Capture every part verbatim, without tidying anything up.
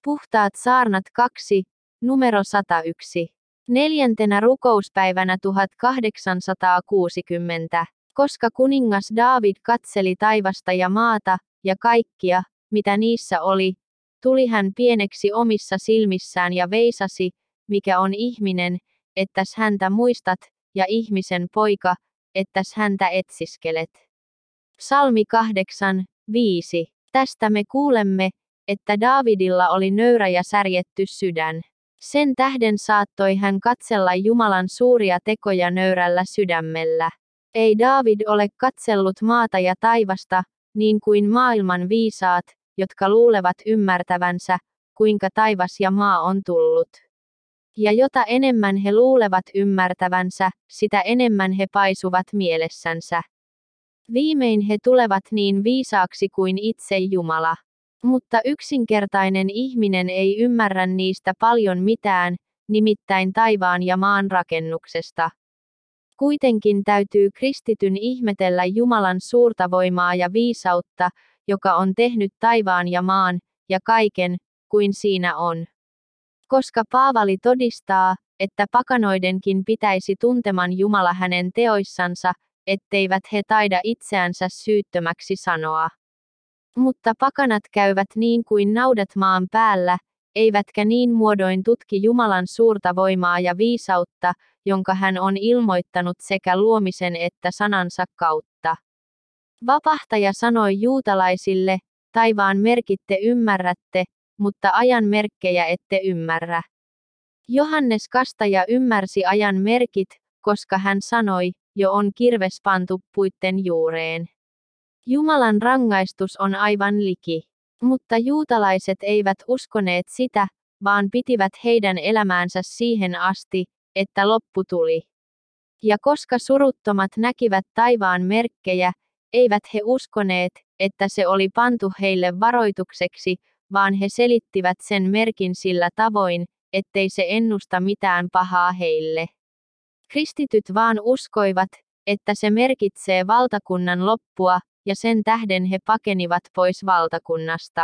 Puhtaat saarnat kaksi, numero sata yksi. Neljäntenä rukouspäivänä tuhatkahdeksansataakuusikymmentä. Koska kuningas Daavid katseli taivasta ja maata, ja kaikkia, mitä niissä oli, tuli hän pieneksi omissa silmissään ja veisasi, mikä on ihminen, ettäs häntä muistat, ja ihmisen poika, ettäs häntä etsiskelet. Psalmi kahdeksan, viisi. Tästä me kuulemme, että Daavidilla oli nöyrä ja särjetty sydän. Sen tähden saattoi hän katsella Jumalan suuria tekoja nöyrällä sydämellä. Ei Daavid ole katsellut maata ja taivasta, niin kuin maailman viisaat, jotka luulevat ymmärtävänsä, kuinka taivas ja maa on tullut. Ja jota enemmän he luulevat ymmärtävänsä, sitä enemmän he paisuvat mielessänsä. Viimein he tulevat niin viisaaksi kuin itse Jumala. Mutta yksinkertainen ihminen ei ymmärrä niistä paljon mitään, nimittäin taivaan ja maan rakennuksesta. Kuitenkin täytyy kristityn ihmetellä Jumalan suurta voimaa ja viisautta, joka on tehnyt taivaan ja maan, ja kaiken, kuin siinä on. Koska Paavali todistaa, että pakanoidenkin pitäisi tunteman Jumala hänen teoissansa, etteivät he taida itseänsä syyttömäksi sanoa. Mutta pakanat käyvät niin kuin naudat maan päällä, eivätkä niin muodoin tutki Jumalan suurta voimaa ja viisautta, jonka hän on ilmoittanut sekä luomisen että sanansa kautta. Vapahtaja sanoi juutalaisille, taivaan merkit te ymmärrätte, mutta ajan merkkejä ette ymmärrä. Johannes Kastaja ymmärsi ajan merkit, koska hän sanoi, jo on kirves pantu puitten juureen. Jumalan rangaistus on aivan liki. Mutta juutalaiset eivät uskoneet sitä, vaan pitivät heidän elämäänsä siihen asti, että loppu tuli. Ja koska suruttomat näkivät taivaan merkkejä, eivät he uskoneet, että se oli pantu heille varoitukseksi, vaan he selittivät sen merkin sillä tavoin, ettei se ennusta mitään pahaa heille. Kristityt vaan uskoivat, että se merkitsee valtakunnan loppua, ja sen tähden he pakenivat pois valtakunnasta.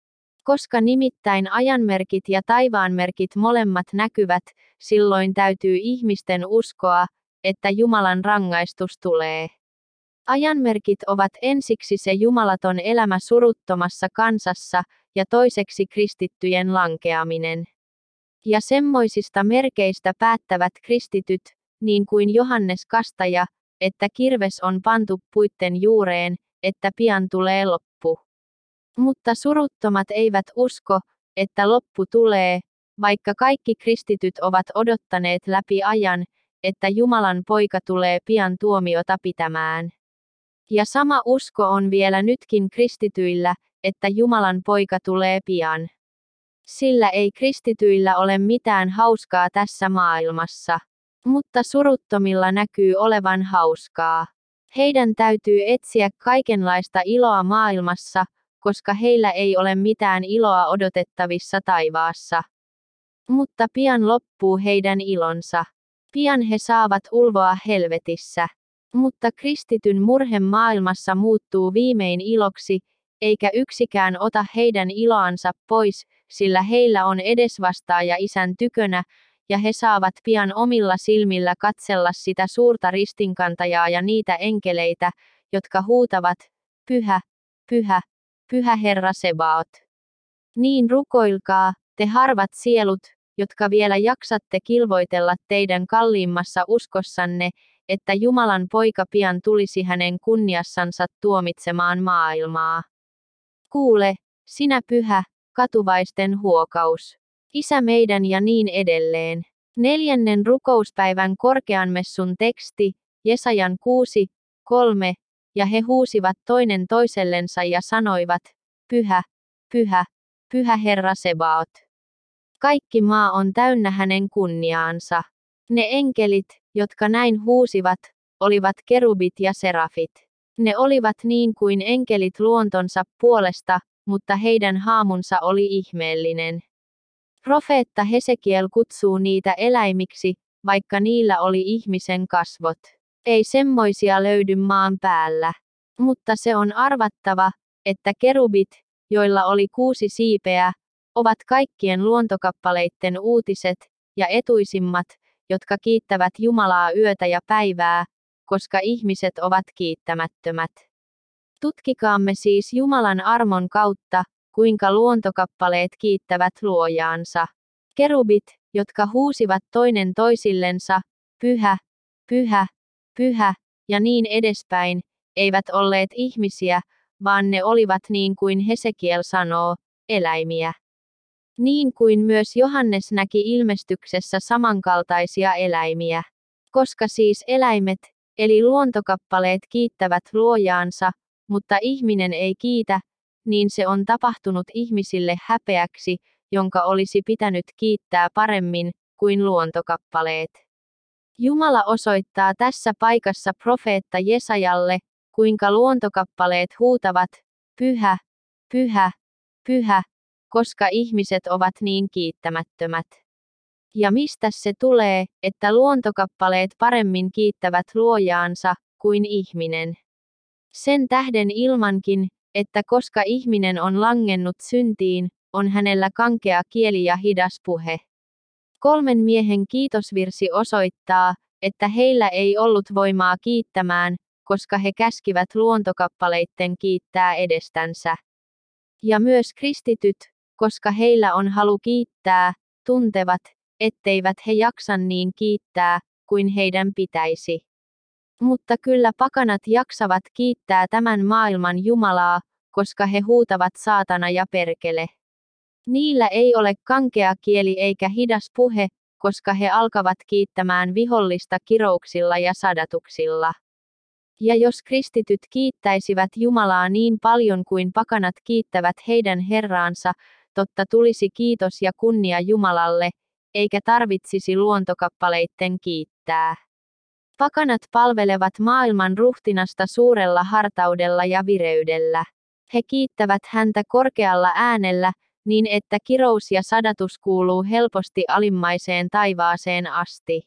Koska nimittäin ajanmerkit ja taivaanmerkit molemmat näkyvät, silloin täytyy ihmisten uskoa, että Jumalan rangaistus tulee. Ajanmerkit ovat ensiksi se jumalaton elämä suruttomassa kansassa, ja toiseksi kristittyjen lankeaminen. Ja semmoisista merkeistä päättävät kristityt, niin kuin Johannes Kastaja, että kirves on pantu puitten juureen, että pian tulee loppu. Mutta suruttomat eivät usko, että loppu tulee, vaikka kaikki kristityt ovat odottaneet läpi ajan, että Jumalan poika tulee pian tuomiota pitämään. Ja sama usko on vielä nytkin kristityillä, että Jumalan poika tulee pian. Sillä ei kristityillä ole mitään hauskaa tässä maailmassa. Mutta suruttomilla näkyy olevan hauskaa. Heidän täytyy etsiä kaikenlaista iloa maailmassa, koska heillä ei ole mitään iloa odotettavissa taivaassa. Mutta pian loppuu heidän ilonsa. Pian he saavat ulvoa helvetissä. Mutta kristityn murhe maailmassa muuttuu viimein iloksi, eikä yksikään ota heidän iloansa pois, sillä heillä on edesvastaaja Isän tykönä, ja he saavat pian omilla silmillä katsella sitä suurta ristinkantajaa ja niitä enkeleitä, jotka huutavat, pyhä, pyhä, pyhä Herra Sebaot. Niin rukoilkaa, te harvat sielut, jotka vielä jaksatte kilvoitella teidän kalliimmassa uskossanne, että Jumalan poika pian tulisi hänen kunniassansa tuomitsemaan maailmaa. Kuule, sinä pyhä, katuvaisten huokaus. Isä meidän ja niin edelleen. Neljännen rukouspäivän korkeanmessun teksti, Jesajan kuusi, kolme, ja he huusivat toinen toisellensa ja sanoivat, pyhä, pyhä, pyhä Herra Sebaot. Kaikki maa on täynnä hänen kunniaansa. Ne enkelit, jotka näin huusivat, olivat kerubit ja serafit. Ne olivat niin kuin enkelit luontonsa puolesta, mutta heidän haamunsa oli ihmeellinen. Profeetta Hesekiel kutsuu niitä eläimiksi, vaikka niillä oli ihmisen kasvot. Ei semmoisia löydy maan päällä. Mutta se on arvattava, että kerubit, joilla oli kuusi siipeä, ovat kaikkien luontokappaleitten uutiset ja etuisimmat, jotka kiittävät Jumalaa yötä ja päivää, koska ihmiset ovat kiittämättömät. Tutkikaamme siis Jumalan armon kautta, kuinka luontokappaleet kiittävät luojaansa. Kerubit, jotka huusivat toinen toisillensa, pyhä, pyhä, pyhä, ja niin edespäin, eivät olleet ihmisiä, vaan ne olivat niin kuin Hesekiel sanoo, eläimiä. Niin kuin myös Johannes näki ilmestyksessä samankaltaisia eläimiä. Koska siis eläimet, eli luontokappaleet kiittävät luojaansa, mutta ihminen ei kiitä, niin se on tapahtunut ihmisille häpeäksi, jonka olisi pitänyt kiittää paremmin kuin luontokappaleet. Jumala osoittaa tässä paikassa profeetta Jesajalle, kuinka luontokappaleet huutavat, pyhä, pyhä, pyhä, koska ihmiset ovat niin kiittämättömät. Ja mistä se tulee, että luontokappaleet paremmin kiittävät luojaansa kuin ihminen? Sen tähden ilmankin, että koska ihminen on langennut syntiin, on hänellä kankea kieli ja hidas puhe. Kolmen miehen kiitosvirsi osoittaa, että heillä ei ollut voimaa kiittämään, koska he käskivät luontokappaleitten kiittää edestänsä. Ja myös kristityt, koska heillä on halu kiittää, tuntevat, etteivät he jaksa niin kiittää, kuin heidän pitäisi. Mutta kyllä pakanat jaksavat kiittää tämän maailman Jumalaa, koska he huutavat saatana ja perkele. Niillä ei ole kankea kieli eikä hidas puhe, koska he alkavat kiittämään vihollista kirouksilla ja sadatuksilla. Ja jos kristityt kiittäisivät Jumalaa niin paljon kuin pakanat kiittävät heidän Herraansa, totta tulisi kiitos ja kunnia Jumalalle, eikä tarvitsisi luontokappaleitten kiittää. Pakanat palvelevat maailman ruhtinasta suurella hartaudella ja vireydellä. He kiittävät häntä korkealla äänellä, niin että kirous ja sadatus kuuluu helposti alimmaiseen taivaaseen asti.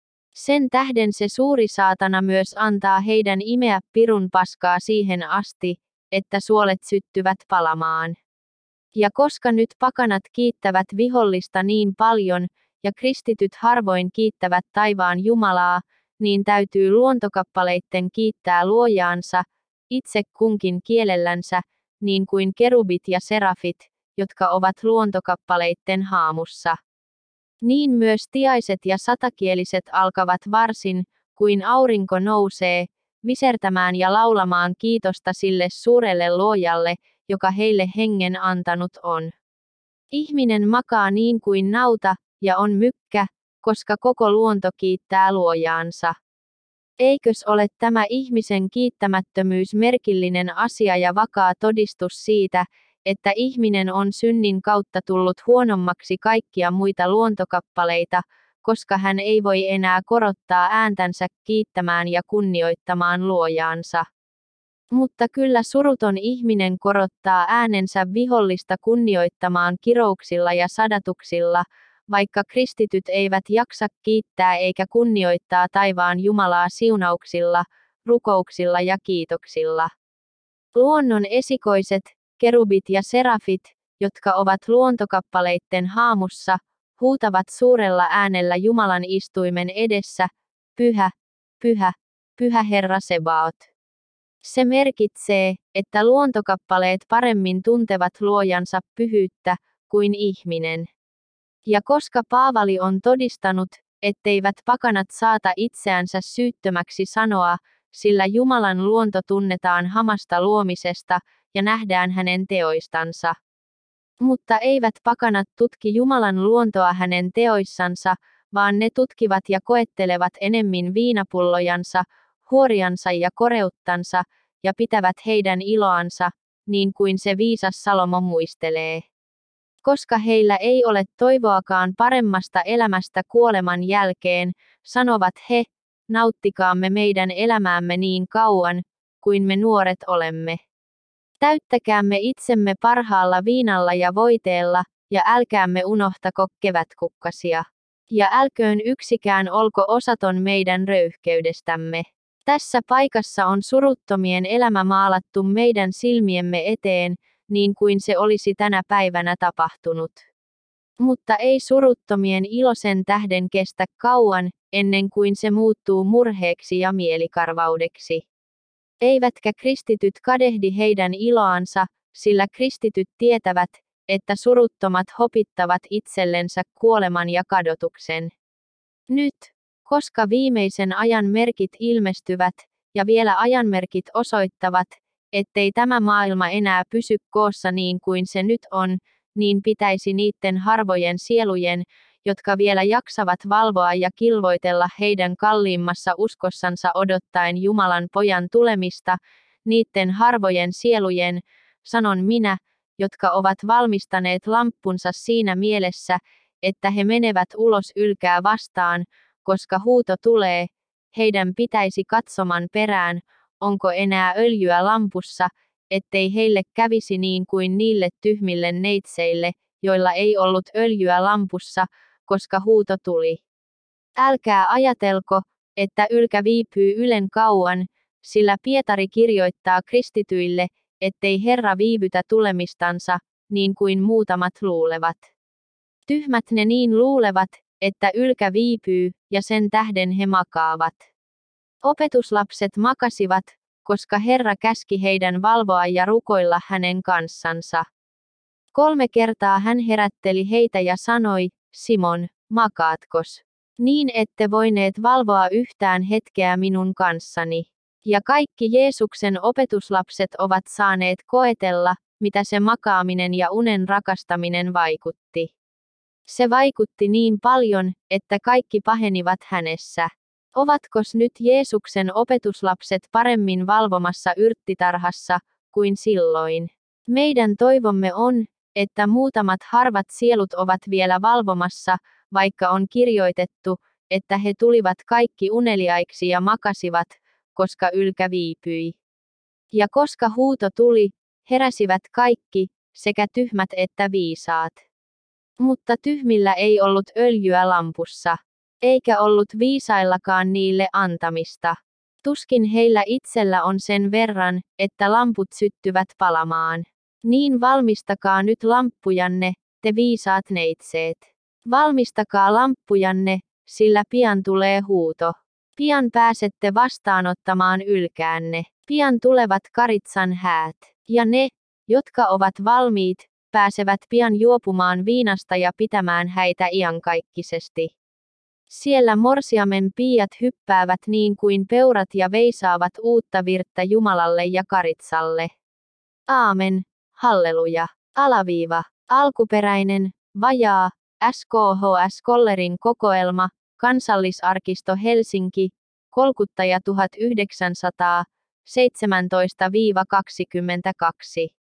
Sen tähden se suuri saatana myös antaa heidän imeä pirun paskaa siihen asti, että suolet syttyvät palamaan. Ja koska nyt pakanat kiittävät vihollista niin paljon, ja kristityt harvoin kiittävät taivaan Jumalaa, niin täytyy luontokappaleitten kiittää luojaansa, itse kunkin kielellänsä, niin kuin kerubit ja serafit, jotka ovat luontokappaleitten haamussa. Niin myös tiaiset ja satakieliset alkavat varsin, kuin aurinko nousee, visertämään ja laulamaan kiitosta sille suurelle luojalle, joka heille hengen antanut on. Ihminen makaa niin kuin nauta, ja on mykkä, koska koko luonto kiittää luojaansa. Eikös ole tämä ihmisen kiittämättömyys merkillinen asia ja vakaa todistus siitä, että ihminen on synnin kautta tullut huonommaksi kaikkia muita luontokappaleita, koska hän ei voi enää korottaa ääntänsä kiittämään ja kunnioittamaan luojaansa. Mutta kyllä suruton ihminen korottaa äänensä vihollista kunnioittamaan kirouksilla ja sadatuksilla, vaikka kristityt eivät jaksa kiittää eikä kunnioittaa taivaan Jumalaa siunauksilla, rukouksilla ja kiitoksilla. Luonnon esikoiset, kerubit ja serafit, jotka ovat luontokappaleitten haamussa, huutavat suurella äänellä Jumalan istuimen edessä, pyhä, pyhä, pyhä Herra Sebaot. Se merkitsee, että luontokappaleet paremmin tuntevat luojansa pyhyyttä kuin ihminen. Ja koska Paavali on todistanut, etteivät pakanat saata itseänsä syyttömäksi sanoa, sillä Jumalan luonto tunnetaan hamasta luomisesta, ja nähdään hänen teoistansa. Mutta eivät pakanat tutki Jumalan luontoa hänen teoissansa, vaan ne tutkivat ja koettelevat enemmän viinapullojansa, huoriansa ja koreuttansa, ja pitävät heidän iloansa, niin kuin se viisas Salomo muistelee. Koska heillä ei ole toivoakaan paremmasta elämästä kuoleman jälkeen, sanovat he, nauttikaamme meidän elämäämme niin kauan, kuin me nuoret olemme. Täyttäkäämme itsemme parhaalla viinalla ja voiteella, ja älkäämme unohtako kevätkukkasia. Ja älköön yksikään olko osaton meidän röyhkeydestämme. Tässä paikassa on suruttomien elämä maalattu meidän silmiemme eteen, niin kuin se olisi tänä päivänä tapahtunut. Mutta ei suruttomien ilo sen tähden kestä kauan, ennen kuin se muuttuu murheeksi ja mielikarvaudeksi. Eivätkä kristityt kadehdi heidän iloansa, sillä kristityt tietävät, että suruttomat hopittavat itsellensä kuoleman ja kadotuksen. Nyt, koska viimeisen ajan merkit ilmestyvät, ja vielä ajanmerkit osoittavat, ettei tämä maailma enää pysy koossa niin kuin se nyt on, niin pitäisi niiden harvojen sielujen, jotka vielä jaksavat valvoa ja kilvoitella heidän kalliimmassa uskossansa odottaen Jumalan pojan tulemista, niiden harvojen sielujen, sanon minä, jotka ovat valmistaneet lamppunsa siinä mielessä, että he menevät ulos ylkää vastaan, koska huuto tulee, heidän pitäisi katsoman perään, onko enää öljyä lampussa, ettei heille kävisi niin kuin niille tyhmille neitseille, joilla ei ollut öljyä lampussa, koska huuto tuli. Älkää ajatelko, että ylkä viipyy ylen kauan, sillä Pietari kirjoittaa kristityille, ettei Herra viivytä tulemistansa, niin kuin muutamat luulevat. Tyhmät ne niin luulevat, että ylkä viipyy, ja sen tähden he makaavat. Opetuslapset makasivat, koska Herra käski heidän valvoa ja rukoilla hänen kanssansa. Kolme kertaa hän herätteli heitä ja sanoi, Simon, makaatkos? Niin ette voineet valvoa yhtään hetkeä minun kanssani. Ja kaikki Jeesuksen opetuslapset ovat saaneet koetella, mitä se makaaminen ja unen rakastaminen vaikutti. Se vaikutti niin paljon, että kaikki pahenivat hänessä. Ovatkos nyt Jeesuksen opetuslapset paremmin valvomassa yrttitarhassa kuin silloin? Meidän toivomme on, että muutamat harvat sielut ovat vielä valvomassa, vaikka on kirjoitettu, että he tulivat kaikki uneliaiksi ja makasivat, koska ylkä viipyi. Ja koska huuto tuli, heräsivät kaikki, sekä tyhmät että viisaat. Mutta tyhmillä ei ollut öljyä lampussa, eikä ollut viisaillakaan niille antamista. Tuskin heillä itsellä on sen verran, että lamput syttyvät palamaan. Niin valmistakaa nyt lamppujanne, te viisaat neitseet. Valmistakaa lamppujanne, sillä pian tulee huuto. Pian pääsette vastaanottamaan ylkäänne. Pian tulevat karitsan häät. Ja ne, jotka ovat valmiit, pääsevät pian juopumaan viinasta ja pitämään häitä iankaikkisesti. Siellä morsiamen piiat hyppäävät niin kuin peurat ja veisaavat uutta virttä Jumalalle ja karitsalle. Aamen, halleluja. Alaviiva. Alkuperäinen, vajaa, S K H S Kollerin kokoelma, Kansallisarkisto Helsinki, kolkuttaja tuhatyhdeksänsataaseitsemäntoista kaksikymmentäkaksi.